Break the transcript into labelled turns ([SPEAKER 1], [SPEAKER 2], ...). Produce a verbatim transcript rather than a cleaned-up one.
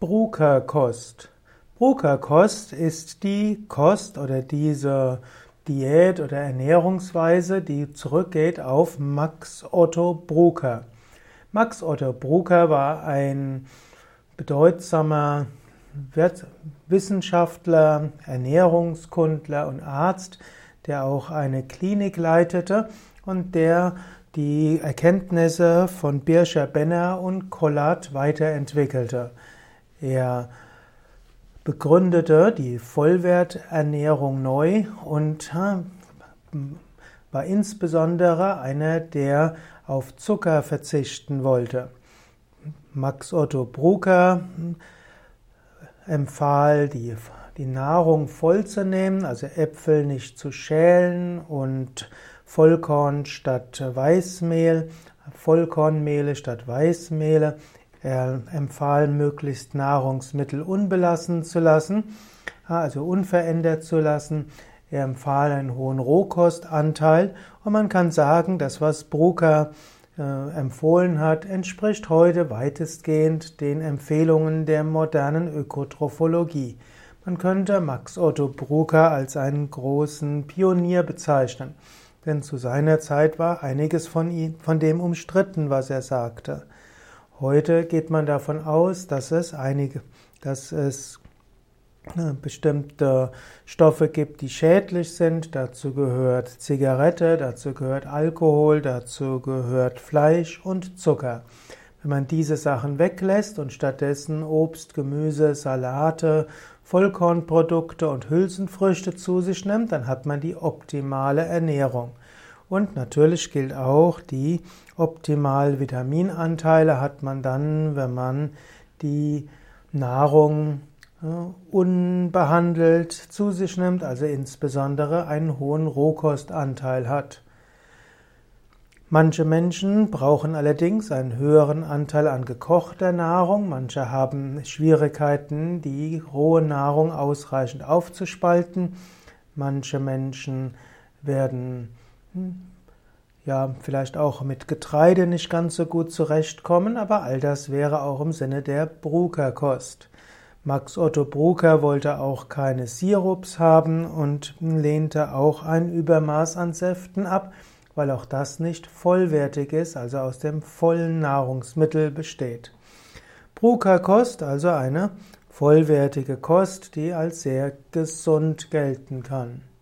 [SPEAKER 1] Bruker-Kost. Bruker-Kost ist die Kost oder diese Diät oder Ernährungsweise, die zurückgeht auf Max Otto Bruker. Max Otto Bruker war ein bedeutsamer Wissenschaftler, Ernährungskundler und Arzt, der auch eine Klinik leitete und der die Erkenntnisse von Bircher Benner und Collat weiterentwickelte. Er begründete die Vollwerternährung neu und war insbesondere einer, der auf Zucker verzichten wollte. Max Otto Bruker empfahl, die, die Nahrung voll zu nehmen, also Äpfel nicht zu schälen und Vollkorn statt Weißmehl, Vollkornmehle statt Weißmehle. Er empfahl, möglichst Nahrungsmittel unbelassen zu lassen, also unverändert zu lassen. Er empfahl einen hohen Rohkostanteil und man kann sagen, das, was Bruker äh, empfohlen hat, entspricht heute weitestgehend den Empfehlungen der modernen Ökotrophologie. Man könnte Max Otto Bruker als einen großen Pionier bezeichnen, denn zu seiner Zeit war einiges von ihm, von dem umstritten, was er sagte. Heute geht man davon aus, dass es einige, dass es bestimmte Stoffe gibt, die schädlich sind. Dazu gehört Zigarette, dazu gehört Alkohol, dazu gehört Fleisch und Zucker. Wenn man diese Sachen weglässt und stattdessen Obst, Gemüse, Salate, Vollkornprodukte und Hülsenfrüchte zu sich nimmt, dann hat man die optimale Ernährung. Und natürlich gilt auch, die optimalen Vitaminanteile hat man dann, wenn man die Nahrung unbehandelt zu sich nimmt, also insbesondere einen hohen Rohkostanteil hat. Manche Menschen brauchen allerdings einen höheren Anteil an gekochter Nahrung, manche haben Schwierigkeiten, die rohe Nahrung ausreichend aufzuspalten, manche Menschen werden ja vielleicht auch mit Getreide nicht ganz so gut zurechtkommen, aber all das wäre auch im Sinne der Bruker-Kost. Max Otto Bruker wollte auch keine Sirups haben und lehnte auch ein Übermaß an Säften ab, weil auch das nicht vollwertig ist, also aus dem vollen Nahrungsmittel besteht. Bruker-Kost, also eine vollwertige Kost, die als sehr gesund gelten kann.